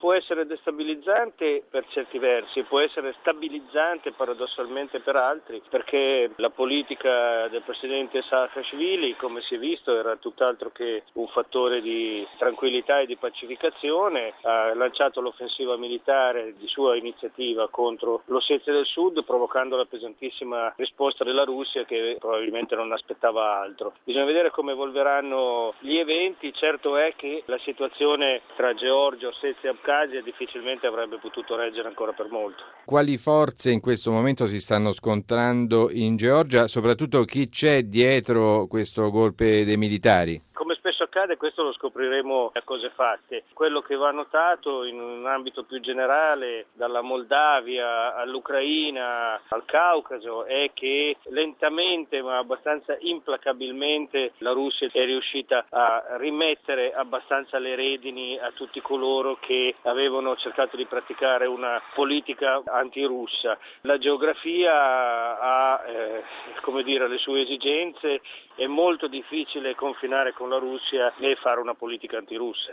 può essere destabilizzante per certi versi, può essere stabilizzante paradossalmente per altri, perché la politica del presidente Saakashvili, come si è visto, era tutt'altro che un fattore di tranquillità e di pacificazione. Ha lanciato l'offensiva militare di sua iniziativa contro l'Ossetia del Sud, provocando la pesantissima risposta della Russia, che probabilmente non aspettava altro. Bisogna vedere come evolveranno gli eventi. Certo è che la situazione tra Georgia, Ossetia e Abkhazia difficilmente avrebbe potuto reggere ancora per molto. Quali forze in questo momento si stanno scontrando in Georgia? Soprattutto chi c'è dietro questo golpe dei militari? Come spesso accade, questo lo scopriremo a cose fatte. Quello che va notato in un ambito più generale, dalla Moldavia all'Ucraina al Caucaso, è che lentamente ma abbastanza implacabilmente la Russia è riuscita a rimettere abbastanza le redini a tutti coloro che avevano cercato di praticare una politica antirussa. La geografia ha le sue esigenze, è molto difficile confinare con la Russia e fare una politica antirussa.